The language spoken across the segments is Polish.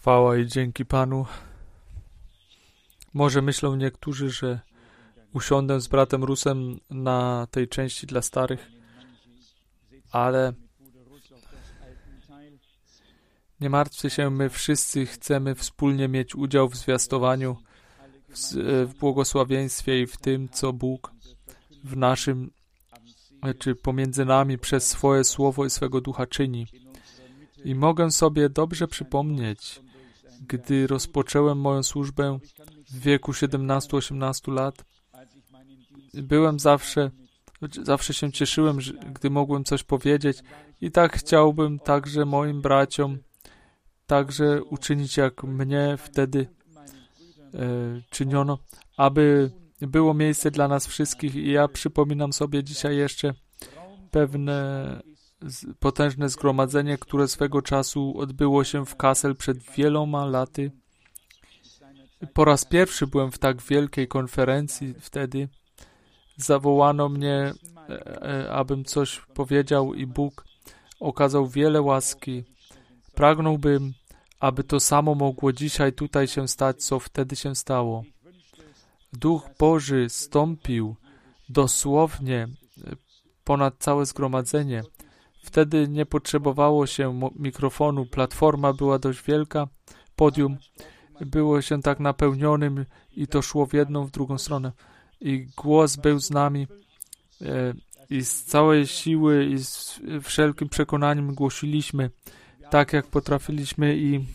Chwała i dzięki Panu. Może myślą niektórzy, że usiądę z bratem Rusem na tej części dla starych, ale nie martwcie się, my wszyscy chcemy wspólnie mieć udział w zwiastowaniu, w błogosławieństwie i w tym, co Bóg w naszym, czy pomiędzy nami przez swoje Słowo i swego Ducha czyni. I mogę sobie dobrze przypomnieć, gdy rozpocząłem moją służbę w wieku 17-18 lat, byłem zawsze się cieszyłem, gdy mogłem coś powiedzieć i tak chciałbym także moim braciom także uczynić, jak mnie wtedy czyniono, aby było miejsce dla nas wszystkich. I ja przypominam sobie dzisiaj jeszcze pewne potężne zgromadzenie, które swego czasu odbyło się w Kassel przed wieloma laty. Po raz pierwszy byłem w tak wielkiej konferencji wtedy. Zawołano mnie, abym coś powiedział i Bóg okazał wiele łaski. Pragnąłbym, aby to samo mogło dzisiaj tutaj się stać, co wtedy się stało. Duch Boży stąpił dosłownie ponad całe zgromadzenie. Wtedy nie potrzebowało się mikrofonu, platforma była dość wielka, podium było się tak napełnionym i to szło w jedną, w drugą stronę. I głos był z nami i z całej siły i z wszelkim przekonaniem głosiliśmy tak, jak potrafiliśmy i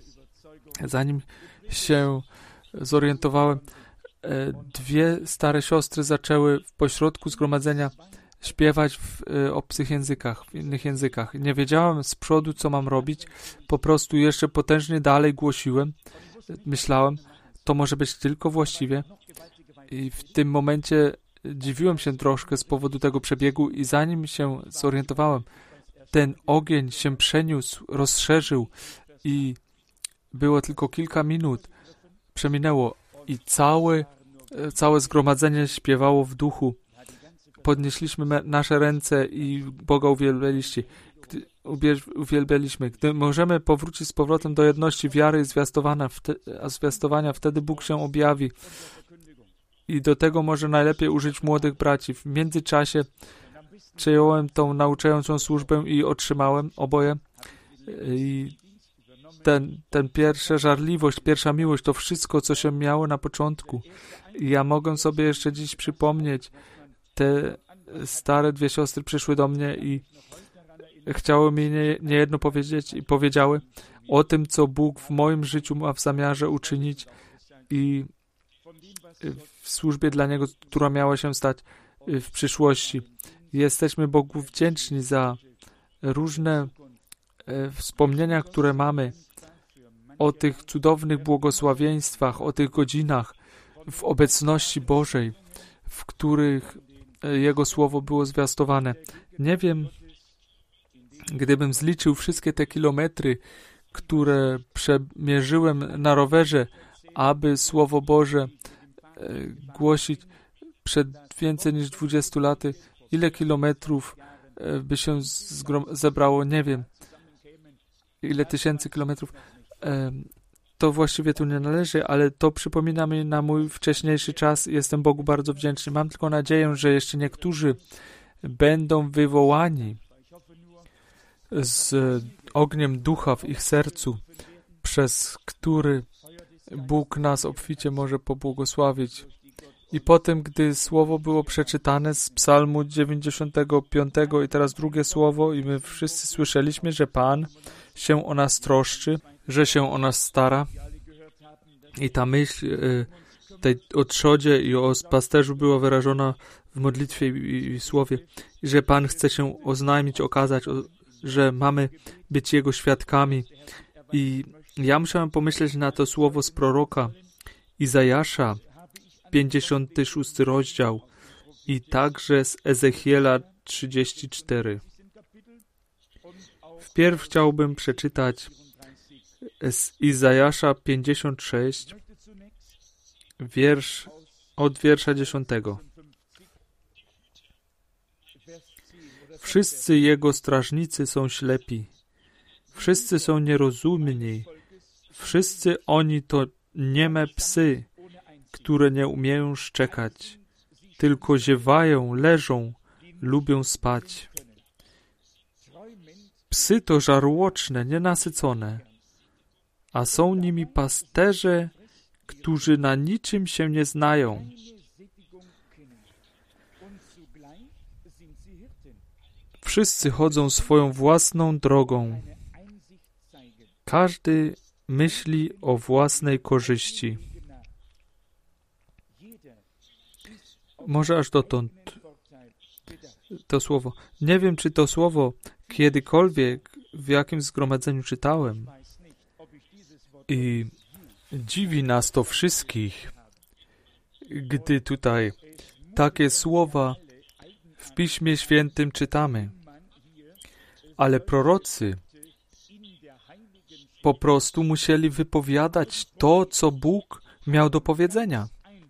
zanim się zorientowałem, dwie stare siostry zaczęły w pośrodku zgromadzenia śpiewać w obcych językach, w innych językach. Nie wiedziałem z przodu, co mam robić. Po prostu jeszcze potężnie dalej głosiłem. Myślałem, to może być tylko właściwie. I w tym momencie dziwiłem się troszkę z powodu tego przebiegu i zanim się zorientowałem, ten ogień się przeniósł, rozszerzył i było tylko kilka minut. Przeminęło i całe zgromadzenie śpiewało w duchu. Podnieśliśmy nasze ręce i Boga uwielbialiśmy. Gdy możemy powrócić z powrotem do jedności wiary i zwiastowania, wtedy Bóg się objawi. I do tego może najlepiej użyć młodych braci. W międzyczasie przejąłem tą nauczającą służbę i otrzymałem oboje. I ten pierwsza żarliwość, pierwsza miłość, to wszystko, co się miało na początku. I ja mogę sobie jeszcze dziś przypomnieć, te stare dwie siostry przyszły do mnie i chciały mi niejedno powiedzieć i powiedziały o tym, co Bóg w moim życiu ma w zamiarze uczynić i w służbie dla Niego, która miała się stać w przyszłości. Jesteśmy Bogu wdzięczni za różne wspomnienia, które mamy o tych cudownych błogosławieństwach, o tych godzinach w obecności Bożej, w których Jego Słowo było zwiastowane. Nie wiem, gdybym zliczył wszystkie te kilometry, które przemierzyłem na rowerze, aby Słowo Boże głosić przed więcej niż 20 laty, ile kilometrów by się zebrało, nie wiem, ile tysięcy kilometrów. To właściwie tu nie należy, ale to przypomina mi na mój wcześniejszy czas. Jestem Bogu bardzo wdzięczny. Mam tylko nadzieję, że jeszcze niektórzy będą wywołani z ogniem ducha w ich sercu, przez który Bóg nas obficie może pobłogosławić. I potem, gdy słowo było przeczytane z Psalmu 95 i teraz drugie słowo i my wszyscy słyszeliśmy, że Pan się o nas troszczy, że się o nas stara. I ta myśl tej o trzodzie i o pasterzu była wyrażona w modlitwie i słowie. I że Pan chce się oznajmić, okazać, że mamy być Jego świadkami. I ja musiałem pomyśleć na to słowo z proroka Izajasza, 56 rozdział i także z Ezechiela 34. Wpierw chciałbym przeczytać z Izajasza 56, od wiersza 10. Wszyscy Jego strażnicy są ślepi, wszyscy są nierozumni, Wszyscy oni to nieme psy, które nie umieją szczekać, tylko ziewają, leżą, lubią spać. Psy to żarłoczne, nienasycone, a są nimi pasterze, którzy na niczym się nie znają. Wszyscy chodzą swoją własną drogą. Każdy myśli o własnej korzyści. Może aż dotąd to słowo. Nie wiem, czy to słowo kiedykolwiek w jakimś zgromadzeniu czytałem. I dziwi nas to wszystkich, gdy tutaj takie słowa w Piśmie Świętym czytamy. Ale prorocy po prostu musieli wypowiadać to, co Bóg miał do powiedzenia.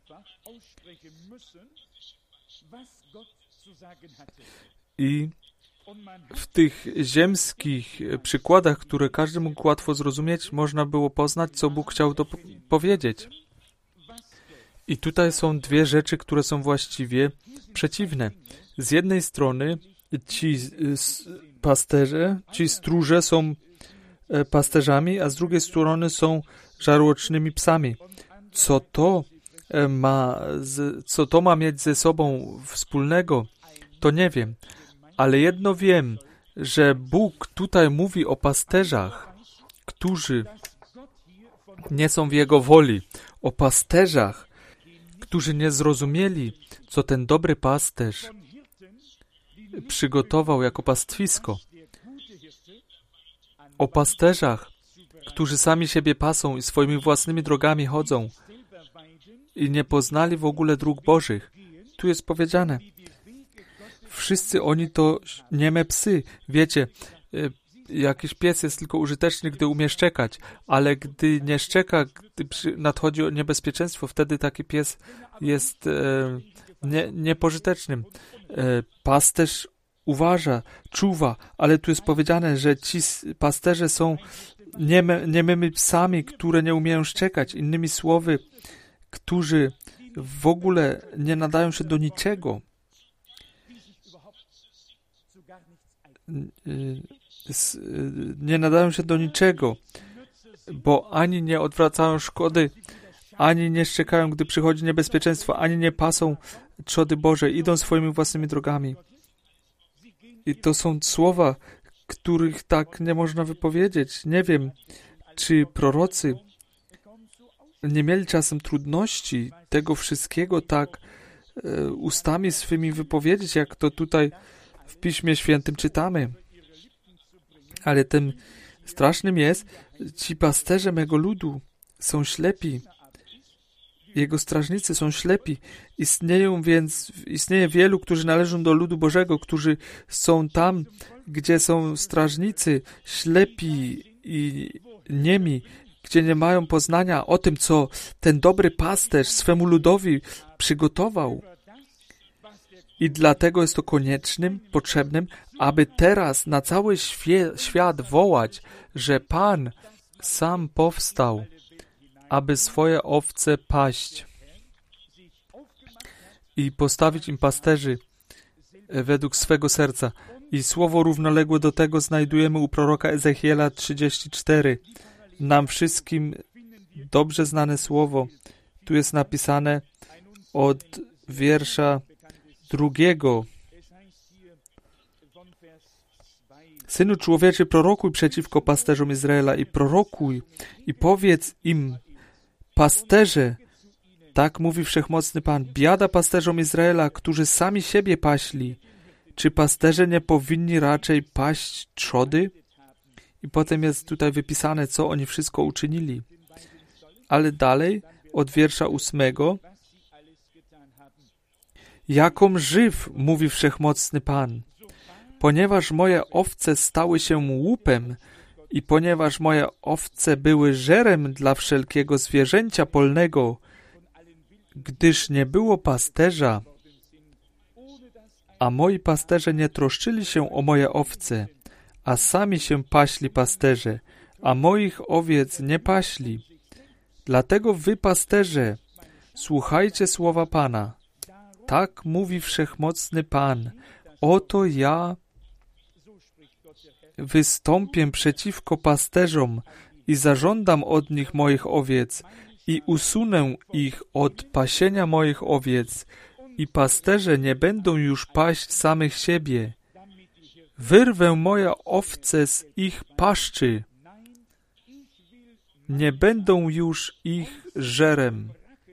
I w tych ziemskich przykładach, które każdy mógł łatwo zrozumieć, można było poznać, co Bóg chciał powiedzieć. I tutaj są dwie rzeczy, które są właściwie przeciwne. Z jednej strony ci pasterze, ci stróże są pasterzami, a z drugiej strony są żarłocznymi psami. Co to ma mieć ze sobą wspólnego, to nie wiem. Ale jedno wiem, że Bóg tutaj mówi o pasterzach, którzy nie są w Jego woli. O pasterzach, którzy nie zrozumieli, co ten dobry pasterz przygotował jako pastwisko. O pasterzach, którzy sami siebie pasą i swoimi własnymi drogami chodzą i nie poznali w ogóle dróg Bożych. Tu jest powiedziane, wszyscy oni to nieme psy. Wiecie, jakiś pies jest tylko użyteczny, gdy umie szczekać, ale gdy nie szczeka, gdy nadchodzi niebezpieczeństwo, wtedy taki pies jest niepożytecznym. Pasterz uważa, czuwa, ale tu jest powiedziane, że ci pasterze są niemymi psami, które nie umieją szczekać. Innymi słowy, którzy w ogóle nie nadają się do niczego. Nie nadają się do niczego, bo ani nie odwracają szkody, ani nie szczekają, gdy przychodzi niebezpieczeństwo, ani nie pasą trzody Boże, idą swoimi własnymi drogami. I to są słowa, których tak nie można wypowiedzieć. Nie wiem, czy prorocy nie mieli czasem trudności tego wszystkiego tak ustami swymi wypowiedzieć, jak to tutaj w Piśmie Świętym czytamy. Ale tym strasznym jest, ci pasterze mego ludu są ślepi. Jego strażnicy są ślepi. Istnieje wielu, którzy należą do ludu Bożego, którzy są tam, gdzie są strażnicy, ślepi i niemi, gdzie nie mają poznania o tym, co ten dobry pasterz swemu ludowi przygotował. I dlatego jest to koniecznym, potrzebnym, aby teraz na cały świat wołać, że Pan sam powstał, aby swoje owce paść i postawić im pasterzy według swego serca. I słowo równoległe do tego znajdujemy u proroka Ezechiela 34. Nam wszystkim dobrze znane słowo. Tu jest napisane od wiersza 2. Synu człowieczy, prorokuj przeciwko pasterzom Izraela i prorokuj i powiedz im, pasterze, tak mówi Wszechmocny Pan, biada pasterzom Izraela, którzy sami siebie paśli. Czy pasterze nie powinni raczej paść trzody? I potem jest tutaj wypisane, co oni wszystko uczynili. Ale dalej, od wiersza 8. Jakom żyw, mówi Wszechmocny Pan, ponieważ moje owce stały się łupem i ponieważ moje owce były żerem dla wszelkiego zwierzęcia polnego, gdyż nie było pasterza, a moi pasterze nie troszczyli się o moje owce, a sami się paśli pasterze, a moich owiec nie paśli. Dlatego wy, pasterze, słuchajcie słowa Pana. Tak mówi Wszechmocny Pan. Oto ja wystąpię przeciwko pasterzom i zażądam od nich moich owiec i usunę ich od pasienia moich owiec i pasterze nie będą już paść samych siebie. Wyrwę moje owce z ich paszczy. Nie będą już ich żerem.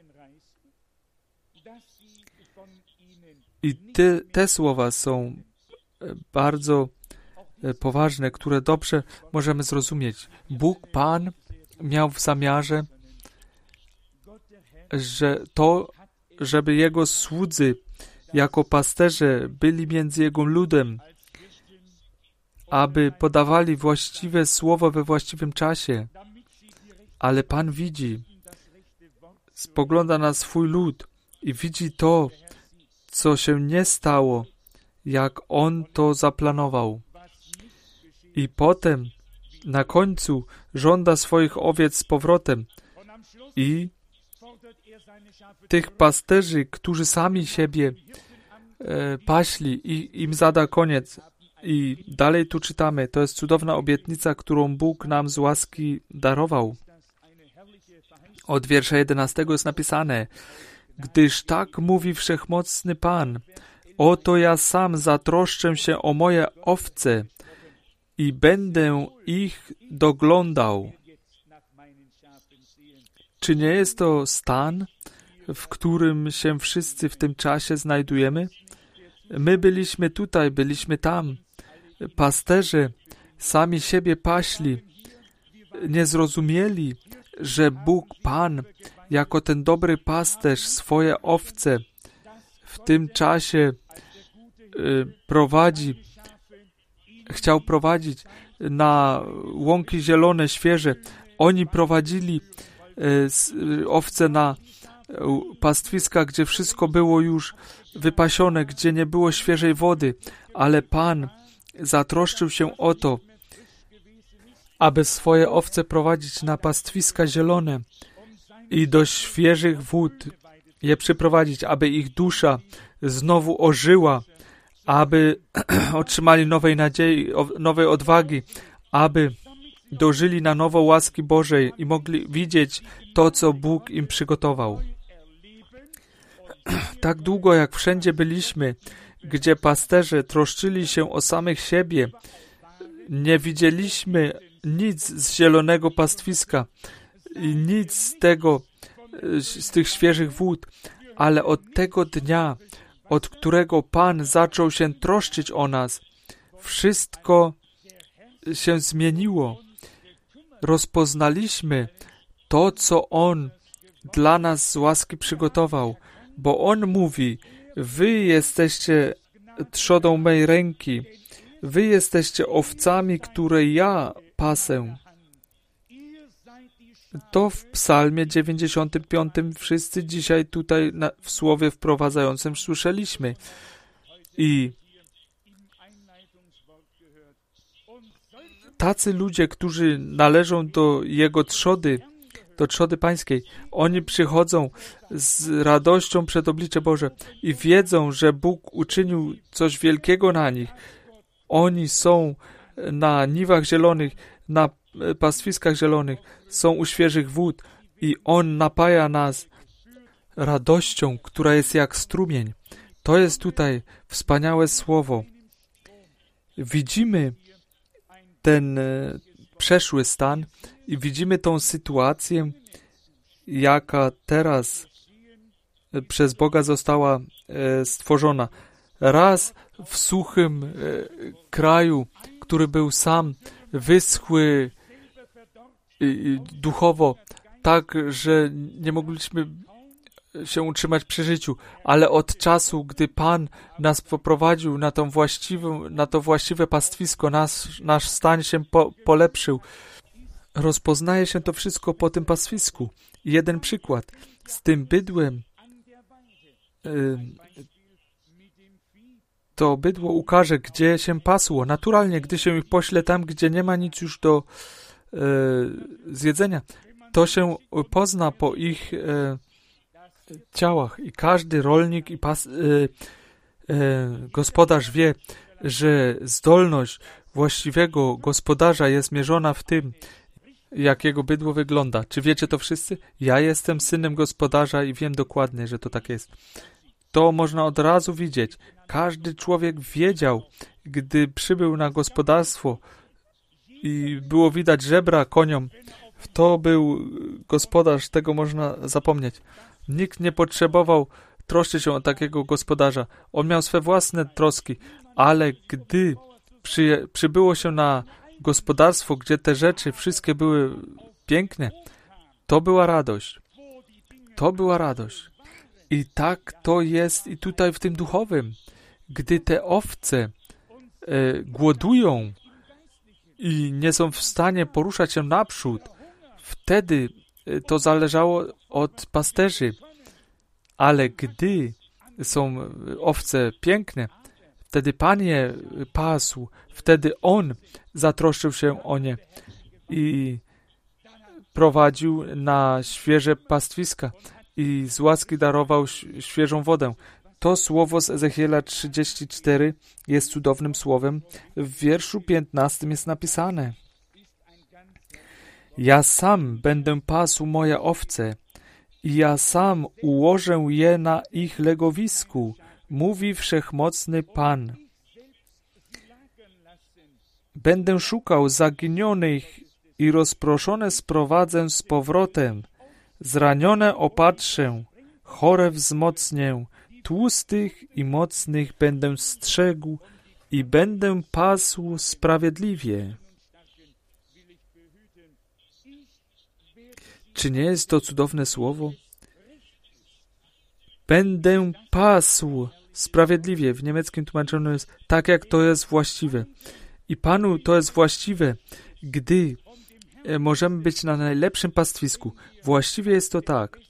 I te słowa są bardzo poważne, które dobrze możemy zrozumieć. Bóg, Pan, miał w zamiarze, żeby Jego słudzy jako pasterze byli między Jego ludem, aby podawali właściwe słowo we właściwym czasie. Ale Pan widzi, spogląda na swój lud i widzi to, co się nie stało, jak On to zaplanował. I potem, na końcu, żąda swoich owiec z powrotem. I tych pasterzy, którzy sami siebie paśli, i im zada koniec. I dalej tu czytamy, to jest cudowna obietnica, którą Bóg nam z łaski darował. Od wiersza 11 jest napisane: gdyż tak mówi Wszechmocny Pan, oto ja sam zatroszczę się o moje owce i będę ich doglądał. Czy nie jest to stan, w którym się wszyscy w tym czasie znajdujemy? My byliśmy tutaj, byliśmy tam. Pasterze sami siebie paśli, nie zrozumieli, że Bóg Pan, jako ten dobry pasterz, swoje owce w tym czasie chciał prowadzić na łąki zielone, świeże. Oni prowadzili owce na pastwiska, gdzie wszystko było już wypasione, gdzie nie było świeżej wody, ale Pan zatroszczył się o to, aby swoje owce prowadzić na pastwiska zielone i do świeżych wód je przyprowadzić, aby ich dusza znowu ożyła, aby otrzymali nowej nadziei, nowej odwagi, aby dożyli na nowo łaski Bożej i mogli widzieć to, co Bóg im przygotował. Tak długo, jak wszędzie byliśmy, gdzie pasterze troszczyli się o samych siebie, nie widzieliśmy nic z zielonego pastwiska i nic z tych świeżych wód, ale od tego dnia, od którego Pan zaczął się troszczyć o nas, wszystko się zmieniło. Rozpoznaliśmy to, co On dla nas z łaski przygotował, bo On mówi: wy jesteście trzodą mej ręki, wy jesteście owcami, które ja pasę. To w Psalmie 95 wszyscy dzisiaj tutaj w słowie wprowadzającym słyszeliśmy. I tacy ludzie, którzy należą do Jego trzody, do trzody pańskiej, oni przychodzą z radością przed oblicze Boże i wiedzą, że Bóg uczynił coś wielkiego na nich. Oni są na niwach zielonych, na pastwiskach zielonych, są u świeżych wód i On napaja nas radością, która jest jak strumień. To jest tutaj wspaniałe słowo. Widzimy ten przeszły stan i widzimy tą sytuację, jaka teraz przez Boga została stworzona. Raz w suchym kraju, który był sam wyschły duchowo, tak, że nie mogliśmy się utrzymać przy życiu, ale od czasu, gdy Pan nas poprowadził na to właściwe pastwisko, nasz stan się polepszył. Rozpoznaje się to wszystko po tym pastwisku. Jeden przykład. Z tym bydłem to bydło ukaże, gdzie się pasło. Naturalnie, gdy się ich pośle tam, gdzie nie ma nic już zjedzenia. To się pozna po ich ciałach i każdy rolnik i gospodarz wie, że zdolność właściwego gospodarza jest mierzona w tym, jak jego bydło wygląda. Czy wiecie to wszyscy? Ja jestem synem gospodarza i wiem dokładnie, że to tak jest. To można od razu widzieć. Każdy człowiek wiedział, gdy przybył na gospodarstwo i było widać żebra koniom, to był gospodarz, tego można zapomnieć. Nikt nie potrzebował troszczyć się o takiego gospodarza. On miał swe własne troski, ale gdy przybyło się na gospodarstwo, gdzie te rzeczy wszystkie były piękne, to była radość. To była radość. I tak to jest i tutaj w tym duchowym. Gdy te owce głodują i nie są w stanie poruszać się naprzód, wtedy to zależało od pasterzy. Ale gdy są owce piękne, wtedy Pan je pasł, wtedy On zatroszczył się o nie i prowadził na świeże pastwiska i z łaski darował świeżą wodę. To słowo z Ezechiela 34 jest cudownym słowem. W wierszu 15 jest napisane: Ja sam będę pasł moje owce i ja sam ułożę je na ich legowisku, mówi Wszechmocny Pan. Będę szukał zaginionych i rozproszone sprowadzę z powrotem, zranione opatrzę, chore wzmocnię, tłustych i mocnych będę strzegł i będę pasł sprawiedliwie. Czy nie jest to cudowne słowo? Będę pasł sprawiedliwie. W niemieckim tłumaczeniu jest tak, jak to jest właściwe. I Panu to jest właściwe, gdy możemy być na najlepszym pastwisku. Właściwie jest to tak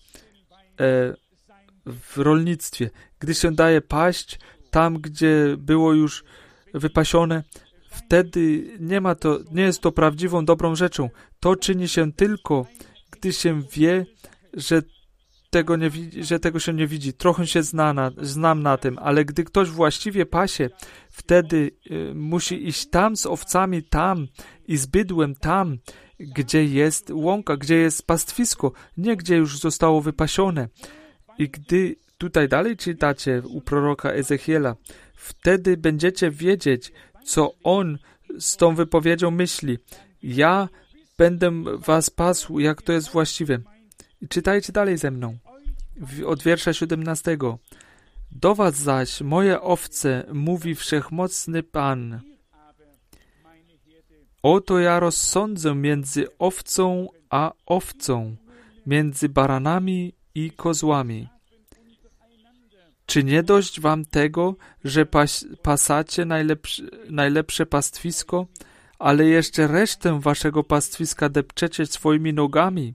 w rolnictwie. Gdy się daje paść tam, gdzie było już wypasione, wtedy nie jest to prawdziwą, dobrą rzeczą. To czyni się tylko, gdy się wie, że tego się nie widzi. Trochę się znam na tym, ale gdy ktoś właściwie pasie, wtedy musi iść tam z owcami, tam i z bydłem tam, gdzie jest łąka, gdzie jest pastwisko, nie gdzie już zostało wypasione. I gdy tutaj dalej czytacie u proroka Ezechiela, wtedy będziecie wiedzieć, co on z tą wypowiedzią myśli. Ja będę was pasł, jak to jest właściwe. I czytajcie dalej ze mną. Od wiersza 17. Do was zaś, moje owce, mówi Wszechmocny Pan. Oto ja rozsądzę między owcą a owcą, między baranami i kozłami. Czy nie dość wam tego, że pasacie najlepsze pastwisko, ale jeszcze resztę waszego pastwiska depczecie swoimi nogami?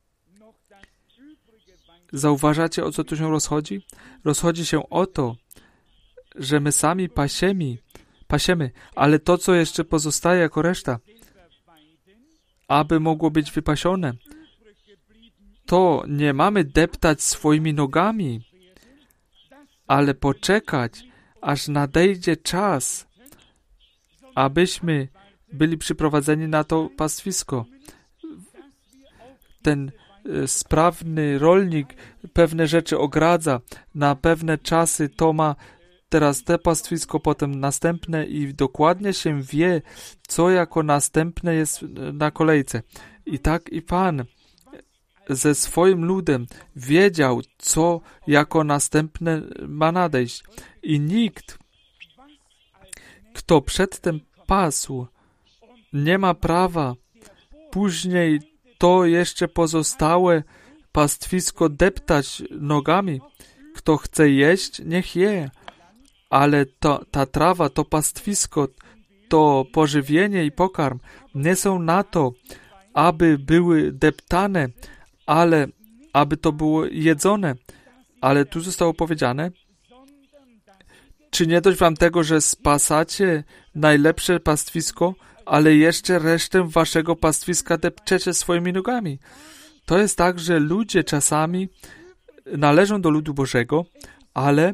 Zauważacie, o co tu się rozchodzi? Rozchodzi się o to, że my sami pasiemy, ale to, co jeszcze pozostaje jako reszta, aby mogło być wypasione, to nie mamy deptać swoimi nogami, ale poczekać, aż nadejdzie czas, abyśmy byli przyprowadzeni na to pastwisko. Ten sprawny rolnik pewne rzeczy ogradza, na pewne czasy to ma teraz te pastwisko, potem następne i dokładnie się wie, co jako następne jest na kolejce. I tak i Pan ze swoim ludem wiedział, co jako następne ma nadejść. I nikt, kto przedtem pasł, nie ma prawa później to jeszcze pozostałe pastwisko deptać nogami. Kto chce jeść, niech je. Ale ta trawa, to pastwisko, to pożywienie i pokarm nie są na to, aby były deptane, ale aby to było jedzone. Ale tu zostało powiedziane, czy nie dość wam tego, że spasacie najlepsze pastwisko, ale jeszcze resztę waszego pastwiska depczecie swoimi nogami. To jest tak, że ludzie czasami należą do ludu Bożego, ale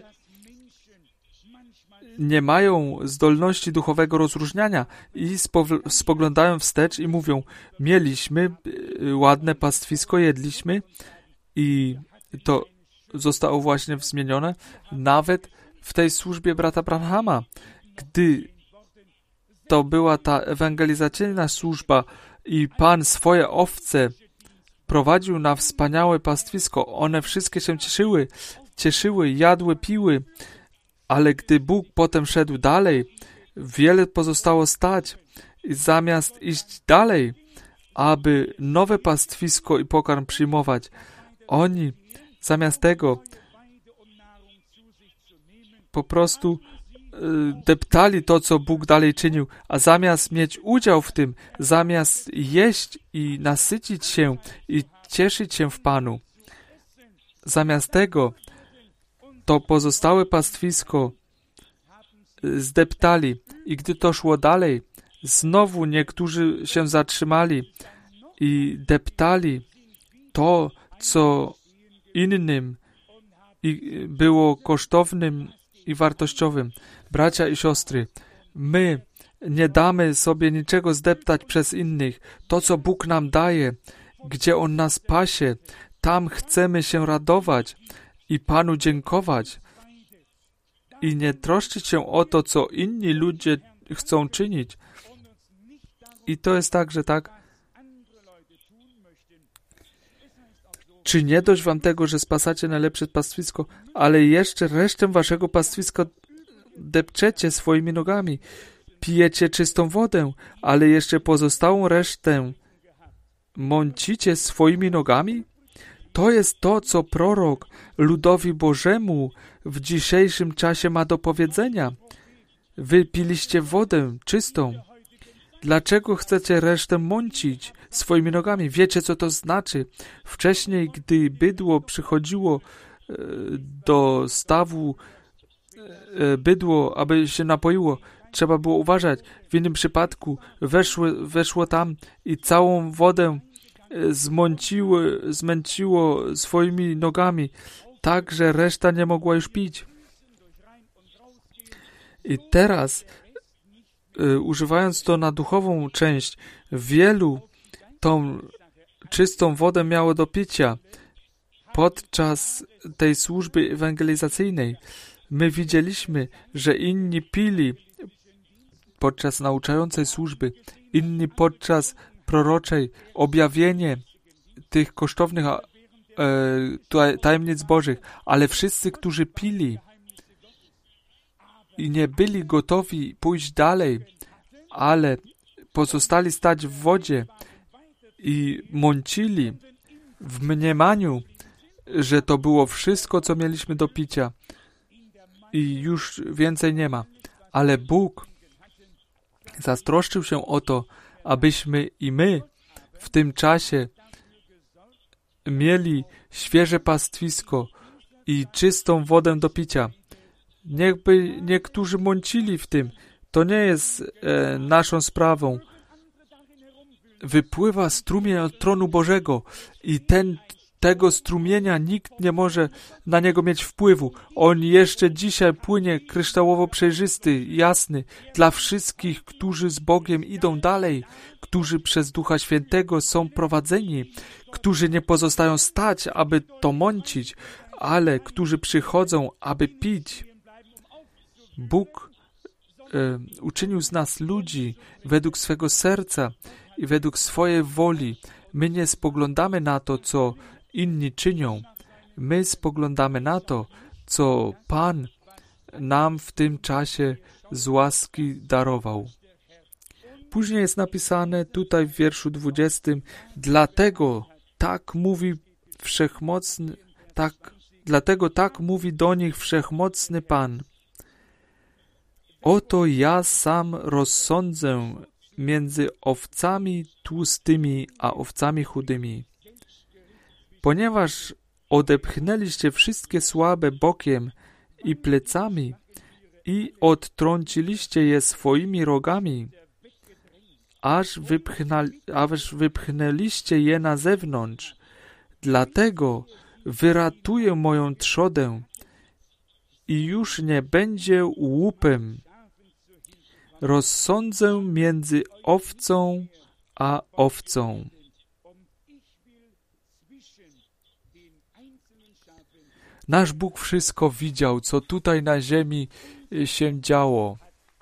nie mają zdolności duchowego rozróżniania i spoglądają wstecz i mówią, mieliśmy ładne pastwisko, jedliśmy i to zostało właśnie zmienione nawet w tej służbie brata Branhama. Gdy to była ta ewangelizacyjna służba i Pan swoje owce prowadził na wspaniałe pastwisko, one wszystkie się cieszyły, jadły, piły, ale gdy Bóg potem szedł dalej, wiele pozostało stać i zamiast iść dalej, aby nowe pastwisko i pokarm przyjmować, oni zamiast tego po prostu deptali to, co Bóg dalej czynił, a zamiast mieć udział w tym, zamiast jeść i nasycić się i cieszyć się w Panu, zamiast tego to pozostałe pastwisko zdeptali i gdy to szło dalej, znowu niektórzy się zatrzymali i deptali to, co innym było kosztownym i wartościowym. Bracia i siostry, my nie damy sobie niczego zdeptać przez innych. To, co Bóg nam daje, gdzie On nas pasie, tam chcemy się radować i Panu dziękować i nie troszczyć się o to, co inni ludzie chcą czynić. I to jest tak, że tak. Czy nie dość wam tego, że spasacie najlepsze pastwisko, ale jeszcze resztę waszego pastwiska depczecie swoimi nogami. Pijecie czystą wodę, ale jeszcze pozostałą resztę mącicie swoimi nogami? To jest to, co prorok ludowi Bożemu w dzisiejszym czasie ma do powiedzenia. Wy piliście wodę czystą. Dlaczego chcecie resztę mącić swoimi nogami? Wiecie, co to znaczy? Wcześniej, gdy bydło przychodziło do stawu, bydło, aby się napoiło, trzeba było uważać. W innym przypadku weszło tam i całą wodę zmęciło swoimi nogami, tak, że reszta nie mogła już pić. I teraz, używając to na duchową część, wielu tą czystą wodę miało do picia. Podczas tej służby ewangelizacyjnej my widzieliśmy, że inni pili podczas nauczającej służby, inni podczas proroczej, objawienie tych kosztownych tajemnic Bożych, ale wszyscy, którzy pili i nie byli gotowi pójść dalej, ale pozostali stać w wodzie i mącili w mniemaniu, że to było wszystko, co mieliśmy do picia i już więcej nie ma. Ale Bóg zatroszczył się o to, abyśmy i my w tym czasie mieli świeże pastwisko i czystą wodę do picia. Niechby niektórzy mącili w tym. To nie jest naszą sprawą. Wypływa strumień od tronu Bożego i tego strumienia nikt nie może na niego mieć wpływu. On jeszcze dzisiaj płynie kryształowo przejrzysty, jasny dla wszystkich, którzy z Bogiem idą dalej, którzy przez Ducha Świętego są prowadzeni, którzy nie pozostają stać, aby to mącić, ale którzy przychodzą, aby pić. Bóg uczynił z nas ludzi według swego serca i według swojej woli. My nie spoglądamy na to, co inni czynią. My spoglądamy na to, co Pan nam w tym czasie z łaski darował. Później jest napisane tutaj w wierszu 20: dlatego tak mówi do nich wszechmocny Pan. Oto ja sam rozsądzę między owcami tłustymi a owcami chudymi. Ponieważ odepchnęliście wszystkie słabe bokiem i plecami i odtrąciliście je swoimi rogami, aż wypchnęliście je na zewnątrz. Dlatego wyratuję moją trzodę i już nie będzie łupem. Rozsądzę między owcą a owcą. Nasz Bóg wszystko widział, co tutaj na ziemi się działo.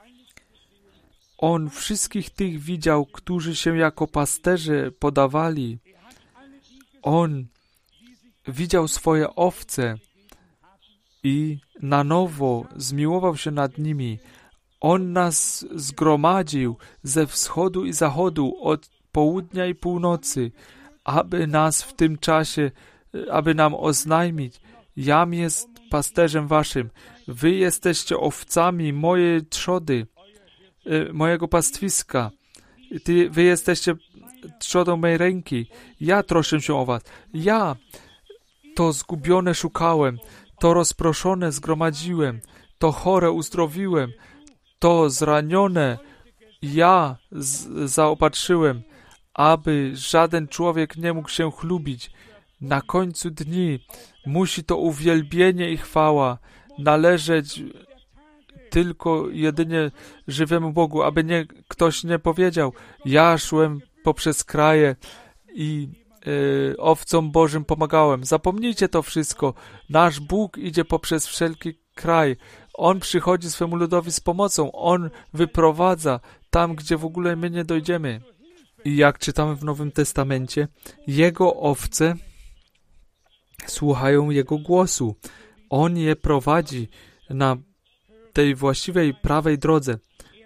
On wszystkich tych widział, którzy się jako pasterze podawali. On widział swoje owce i na nowo zmiłował się nad nimi. On nas zgromadził ze wschodu i zachodu, od południa i północy, aby nas w tym czasie, aby nam oznajmić: Jam jest pasterzem waszym, wy jesteście owcami mojej trzody, mojego pastwiska, wy jesteście trzodą mojej ręki, ja troszczę się o was, ja to zgubione szukałem, to rozproszone zgromadziłem, to chore uzdrowiłem, to zranione ja zaopatrzyłem, aby żaden człowiek nie mógł się chlubić. Na końcu dni musi to uwielbienie i chwała należeć tylko jedynie żywemu Bogu, aby ktoś nie powiedział: ja szłem poprzez kraje i owcom Bożym pomagałem. Zapomnijcie to wszystko. Nasz Bóg idzie poprzez wszelki kraj. On przychodzi swemu ludowi z pomocą. On wyprowadza tam, gdzie w ogóle my nie dojdziemy. I jak czytamy w Nowym Testamencie, Jego owce słuchają Jego głosu. On je prowadzi na tej właściwej, prawej drodze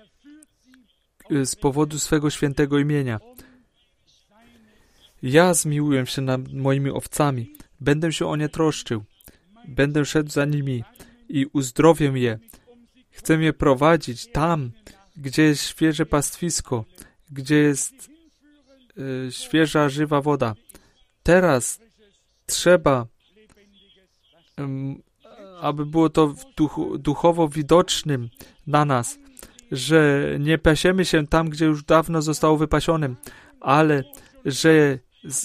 z powodu swego świętego imienia. Ja zmiłuję się nad moimi owcami. Będę się o nie troszczył. Będę szedł za nimi i uzdrowię je. Chcę je prowadzić tam, gdzie jest świeże pastwisko, gdzie jest świeża, żywa woda. Teraz trzeba, aby było to duchowo widocznym na nas, że nie pasiemy się tam, gdzie już dawno zostało wypasionym, ale że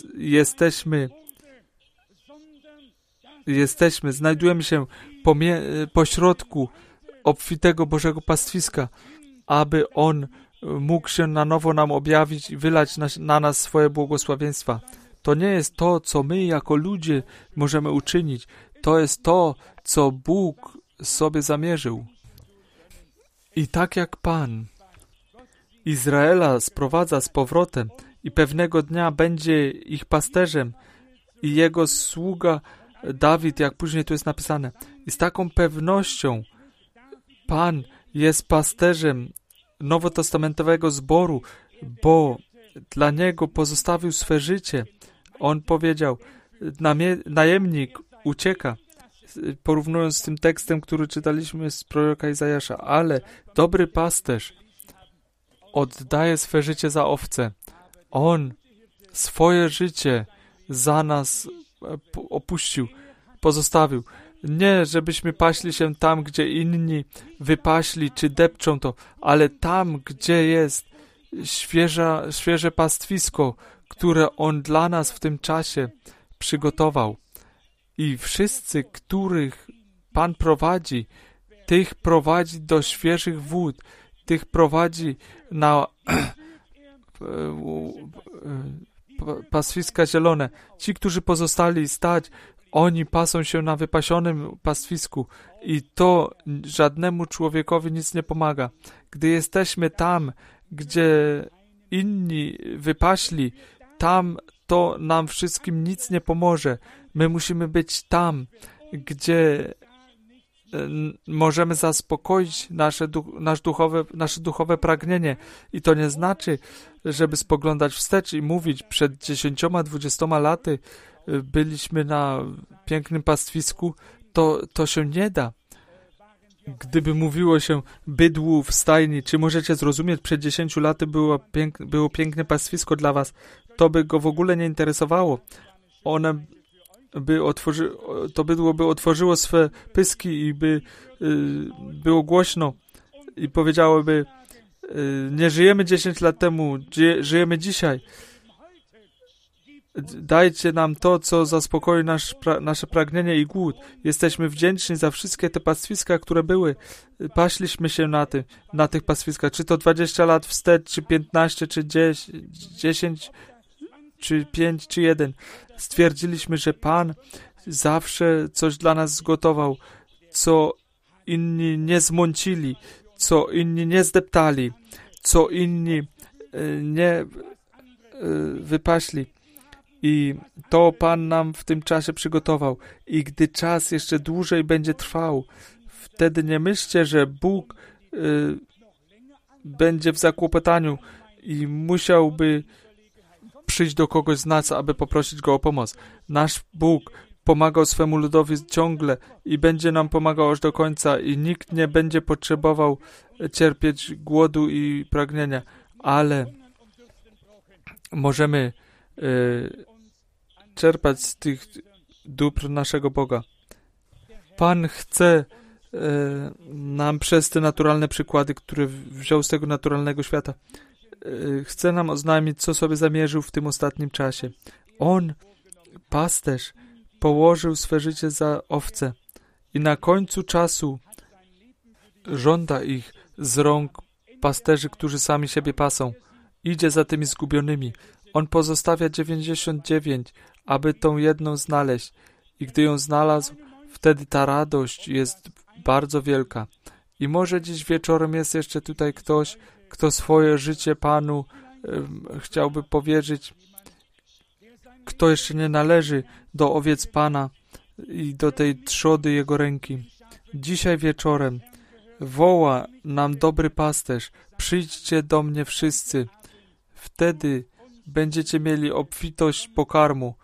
znajdujemy się pośrodku obfitego Bożego pastwiska, aby On mógł się na nowo nam objawić i wylać na nas swoje błogosławieństwa. To nie jest to, co my jako ludzie możemy uczynić. To jest to, co Bóg sobie zamierzył. I tak jak Pan Izraela sprowadza z powrotem i pewnego dnia będzie ich pasterzem i jego sługa Dawid, jak później tu jest napisane, i z taką pewnością Pan jest pasterzem nowotestamentowego zboru, bo dla niego pozostawił swe życie. On powiedział: najemnik ucieka, porównując z tym tekstem, który czytaliśmy z proroka Izajasza, ale dobry pasterz oddaje swe życie za owce. On swoje życie za nas opuścił, pozostawił. Nie, żebyśmy paśli się tam, gdzie inni wypaśli, czy depczą to, ale tam, gdzie jest świeże pastwisko, które On dla nas w tym czasie przygotował. I wszyscy, których Pan prowadzi, tych prowadzi do świeżych wód, tych prowadzi na pastwiska zielone. Ci, którzy pozostali stać, oni pasą się na wypasionym pastwisku i to żadnemu człowiekowi nic nie pomaga. Gdy jesteśmy tam, gdzie inni wypaśli, tam to nam wszystkim nic nie pomoże. My musimy być tam, gdzie możemy zaspokoić nasze duchowe pragnienie. I to nie znaczy, żeby spoglądać wstecz i mówić: przed 10-20 laty byliśmy na pięknym pastwisku. To się nie da. Gdyby mówiło się bydłu w stajni, czy możecie zrozumieć, przed 10 laty było piękne pastwisko dla was, to by go w ogóle nie interesowało. To bydło by otworzyło swe pyski i by było głośno i powiedziałoby: Nie żyjemy 10 lat temu, żyjemy dzisiaj. Dajcie nam to, co zaspokoi nasze pragnienie i głód. Jesteśmy wdzięczni za wszystkie te pastwiska, które były. Paśliśmy się na tych pastwiskach. Czy to 20 lat wstecz, czy 15, czy 10, czy 5, czy 1. Stwierdziliśmy, że Pan zawsze coś dla nas zgotował, co inni nie zmącili, co inni nie zdeptali, co inni nie wypaśli. I to Pan nam w tym czasie przygotował. I gdy czas jeszcze dłużej będzie trwał, wtedy nie myślcie, że Bóg będzie w zakłopotaniu i musiałby przyjść do kogoś z nas, aby poprosić Go o pomoc. Nasz Bóg pomagał swemu ludowi ciągle i będzie nam pomagał aż do końca i nikt nie będzie potrzebował cierpieć głodu i pragnienia, ale możemy czerpać z tych dóbr naszego Boga. Pan chce nam przez te naturalne przykłady, które wziął z tego naturalnego świata, chce nam oznajmić, co sobie zamierzył w tym ostatnim czasie. On, pasterz, położył swe życie za owce i na końcu czasu żąda ich z rąk pasterzy, którzy sami siebie pasą. Idzie za tymi zgubionymi. On pozostawia 99, aby tą jedną znaleźć. I gdy ją znalazł, wtedy ta radość jest bardzo wielka. I może dziś wieczorem jest jeszcze tutaj ktoś, kto swoje życie Panu chciałby powierzyć, kto jeszcze nie należy do owiec Pana i do tej trzody Jego ręki. Dzisiaj wieczorem woła nam dobry pasterz, przyjdźcie do mnie wszyscy. Wtedy będziecie mieli obfitość pokarmu.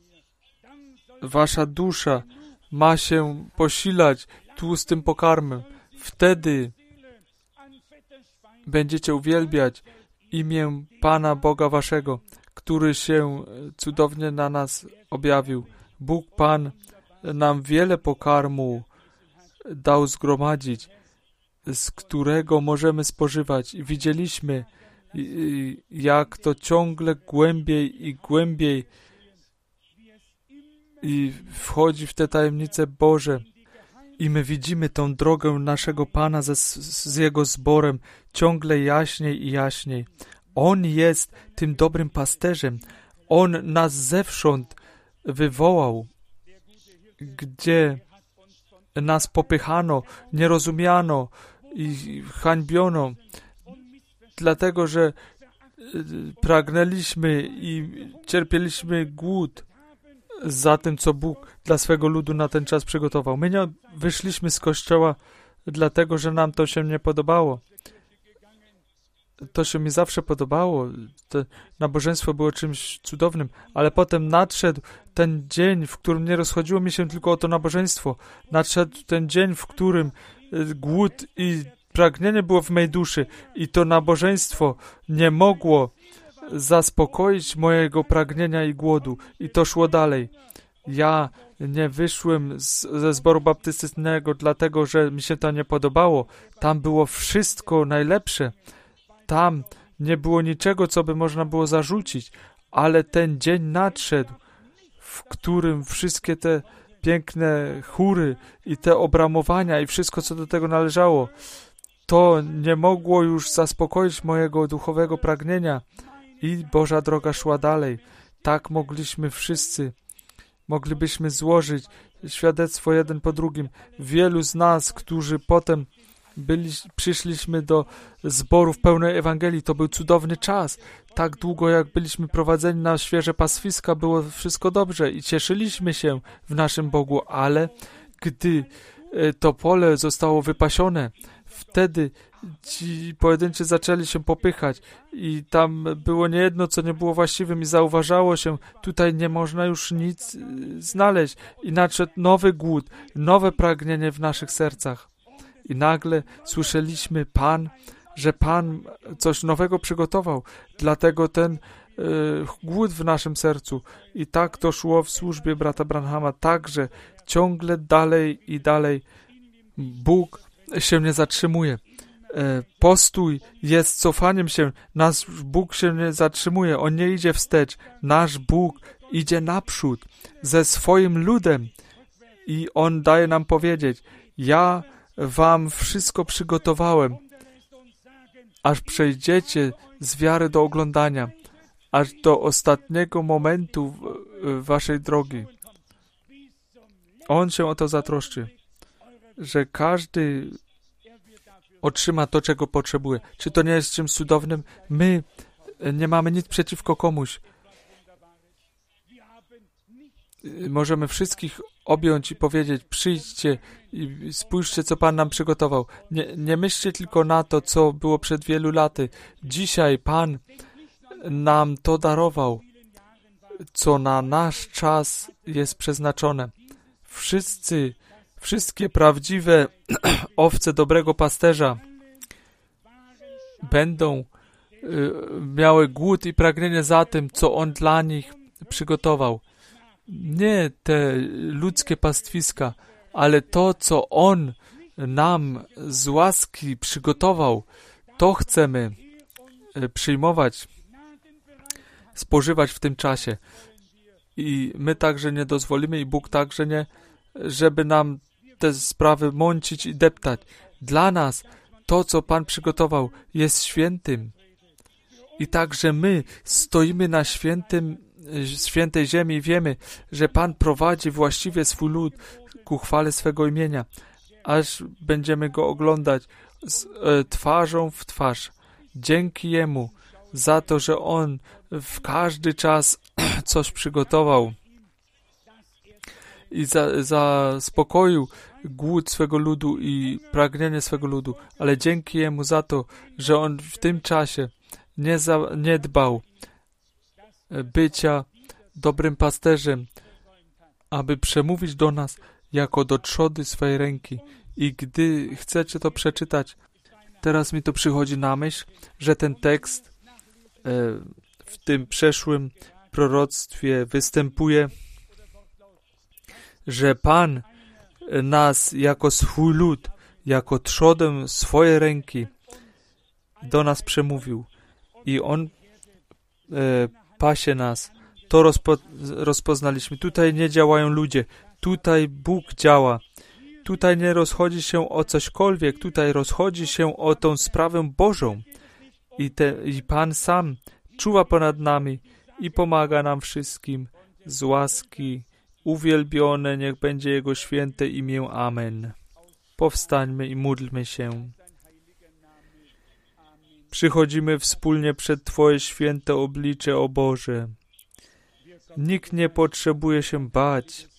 Wasza dusza ma się posilać tłustym pokarmem. Wtedy będziecie uwielbiać imię Pana Boga waszego, który się cudownie na nas objawił. Bóg Pan nam wiele pokarmu dał zgromadzić, z którego możemy spożywać. I widzieliśmy, jak to ciągle głębiej i głębiej i wchodzi w te tajemnice Boże. I my widzimy tą drogę naszego Pana z Jego zborem ciągle jaśniej i jaśniej. On jest tym dobrym pasterzem. On nas zewsząd wywołał, gdzie nas popychano, nie rozumiano i hańbiono, dlatego że pragnęliśmy i cierpieliśmy głód za tym, co Bóg dla swego ludu na ten czas przygotował. My nie wyszliśmy z kościoła dlatego, że nam to się nie podobało. To się mi zawsze podobało. To nabożeństwo było czymś cudownym, ale potem nadszedł ten dzień, w którym nie rozchodziło mi się tylko o to nabożeństwo. Nadszedł ten dzień, w którym głód i pragnienie było w mej duszy i to nabożeństwo nie mogło zaspokoić mojego pragnienia i głodu. I to szło dalej. Ja nie wyszłem ze zboru baptystycznego dlatego, że mi się to nie podobało. Tam było wszystko najlepsze. Tam nie było niczego, co by można było zarzucić. Ale ten dzień nadszedł, w którym wszystkie te piękne chóry i te obramowania i wszystko, co do tego należało, to nie mogło już zaspokoić mojego duchowego pragnienia. I Boża droga szła dalej. Tak moglibyśmy złożyć świadectwo jeden po drugim. Wielu z nas, którzy potem przyszliśmy do zborów pełnej Ewangelii, to był cudowny czas. Tak długo, jak byliśmy prowadzeni na świeże pastwiska, było wszystko dobrze i cieszyliśmy się w naszym Bogu, ale gdy to pole zostało wypasione, wtedy ci pojedynczy zaczęli się popychać i tam było niejedno, co nie było właściwym i zauważało się, tutaj nie można już nic znaleźć i nadszedł nowy głód, nowe pragnienie w naszych sercach. I nagle słyszeliśmy że Pan coś nowego przygotował, dlatego ten głód w naszym sercu. I tak to szło w służbie brata Branhama, także ciągle dalej i dalej. Bóg się nie zatrzymuje. postój jest cofaniem się. Nasz Bóg się nie zatrzymuje. On nie idzie wstecz. Nasz Bóg idzie naprzód ze swoim ludem. I On daje nam powiedzieć, ja wam wszystko przygotowałem, aż przejdziecie z wiary do oglądania, aż do ostatniego momentu waszej drogi. On się o to zatroszczy, że każdy otrzyma to, czego potrzebuje. Czy to nie jest czymś cudownym? My nie mamy nic przeciwko komuś. Możemy wszystkich objąć i powiedzieć, przyjdźcie i spójrzcie, co Pan nam przygotował. Nie myślcie tylko na to, co było przed wielu laty. Dzisiaj Pan nam to darował, co na nasz czas jest przeznaczone. Wszystkie prawdziwe owce dobrego pasterza będą miały głód i pragnienie za tym, co On dla nich przygotował. Nie te ludzkie pastwiska, ale to, co On nam z łaski przygotował, to chcemy przyjmować, spożywać w tym czasie. I my także nie dozwolimy, i Bóg także nie, żeby nam te sprawy mącić i deptać. Dla nas to, co Pan przygotował, jest świętym. I także my stoimy na świętej ziemi i wiemy, że Pan prowadzi właściwie swój lud ku chwale swego imienia, aż będziemy Go oglądać twarzą w twarz. Dzięki Jemu za to, że On w każdy czas coś przygotował i zaspokoił głód swego ludu i pragnienie swego ludu, ale dzięki Jemu za to, że On w tym czasie nie dbał bycia dobrym pasterzem, aby przemówić do nas jako do trzody swojej ręki. I gdy chcecie to przeczytać, teraz mi to przychodzi na myśl, że ten tekst w tym przeszłym proroctwie występuje, że Pan nas jako swój lud, jako trzodę swojej ręki do nas przemówił. I On pasie nas. To rozpoznaliśmy. Tutaj nie działają ludzie. Tutaj Bóg działa. Tutaj nie rozchodzi się o cośkolwiek. Tutaj rozchodzi się o tą sprawę Bożą. I Pan sam czuwa ponad nami i pomaga nam wszystkim z łaski. Uwielbione niech będzie Jego święte imię. Amen. Powstańmy i módlmy się. Przychodzimy wspólnie przed Twoje święte oblicze, o Boże. Nikt nie potrzebuje się bać,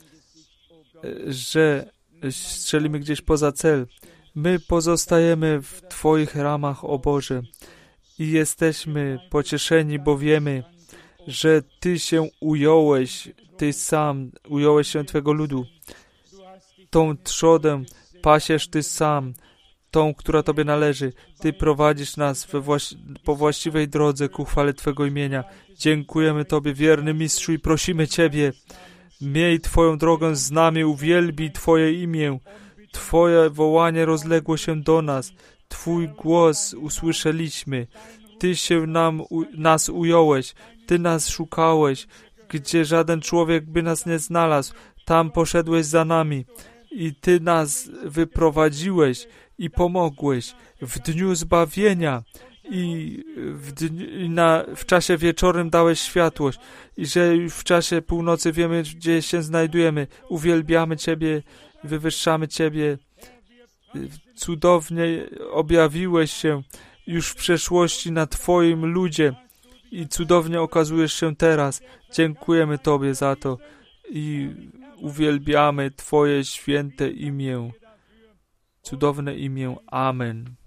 że strzelimy gdzieś poza cel. My pozostajemy w Twoich ramach, o Boże, i jesteśmy pocieszeni, bo wiemy, że Ty się ująłeś, Ty sam ująłeś się Twego ludu. Tą trzodę pasiesz Ty sam, tą, która Tobie należy. Ty prowadzisz nas po właściwej drodze ku chwale Twego imienia. Dziękujemy Tobie, wierny Mistrzu, i prosimy Ciebie, miej Twoją drogę z nami, uwielbij Twoje imię. Twoje wołanie rozległo się do nas. Twój głos usłyszeliśmy. Ty się nas ująłeś. Ty nas szukałeś. Gdzie żaden człowiek by nas nie znalazł, tam poszedłeś za nami. I Ty nas wyprowadziłeś i pomogłeś w dniu zbawienia i w czasie wieczornym dałeś światłość i że już w czasie północy wiemy, gdzie się znajdujemy. Uwielbiamy Ciebie, wywyższamy Ciebie. Cudownie objawiłeś się już w przeszłości na Twoim ludzie i cudownie okazujesz się teraz. Dziękujemy Tobie za to i uwielbiamy Twoje święte imię. Cudowne imię. Amen.